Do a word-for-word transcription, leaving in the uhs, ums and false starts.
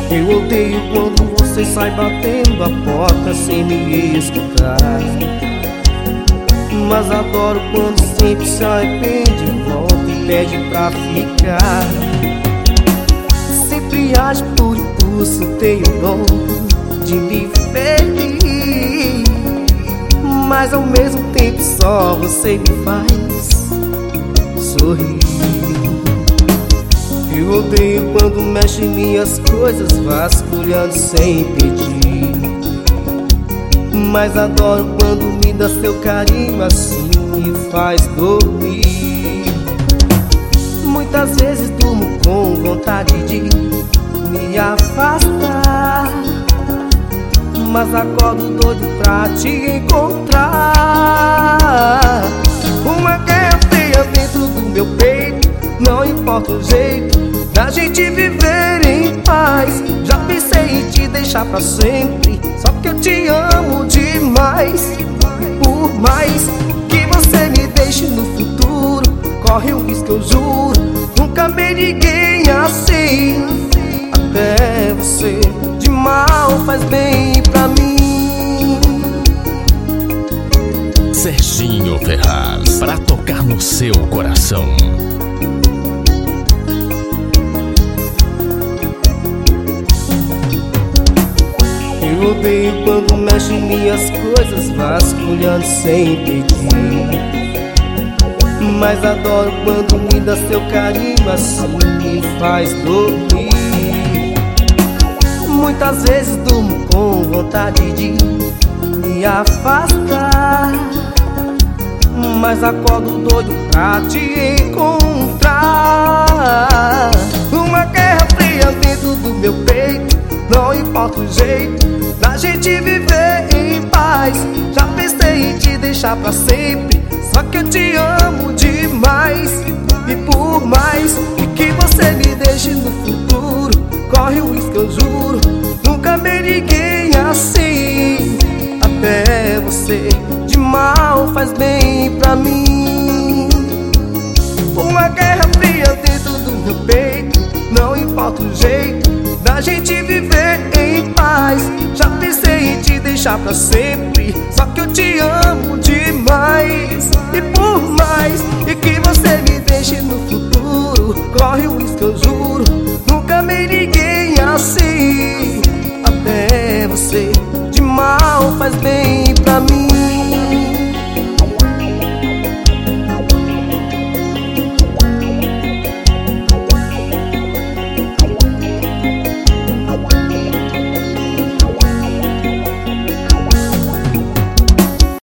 Eu odeio quando você sai batendo a porta sem me escutar, mas adoro quando sempre se arrepende, volta e pede pra ficar. Sempre age por impulso, tenho o dom de me ferir, mas ao mesmo tempo só você me faz sorrir. Eu odeio quando mexe em minhas coisas, vasculhando sem pedir, mas adoro quando me dá seu carinho, assim me faz dormir. Muitas vezes durmo com vontade de me afastar, mas acordo doido pra te encontrar. Uma guerra fria dentro do meu peito, não importa o jeito da gente viver em paz. Já pensei em te deixar pra sempre, só que eu te amo demais. E por mais que você me deixe no futuro, corre o risco, eu juro, nunca amei ninguém assim. Até você de mal faz bem pra mim. Serginho Ferraz, pra tocar no seu coração. Eu odeio quando mexe em minhas coisas, vasculhando sem pedir, mas adoro quando me dá seu carinho, assim me faz dormir. Muitas vezes durmo com vontade de me afastar, mas acordo doido pra te encontrar. Uma guerra fria dentro do meu peito, não importa o jeito da gente viver em paz. Já pensei em te deixar pra sempre, só que eu te amo demais. E por mais que você me deixe no futuro, corre o risco, eu juro, nunca amei ninguém assim. Até você de mal faz bem pra mim. Uma guerra fria dentro do meu peito, não importa o jeito da gente viver em paz. Já pensei em te deixar pra sempre, só que eu te amo demais. E por mais que você me deixe no futuro, corre o risco, eu juro, nunca amei ninguém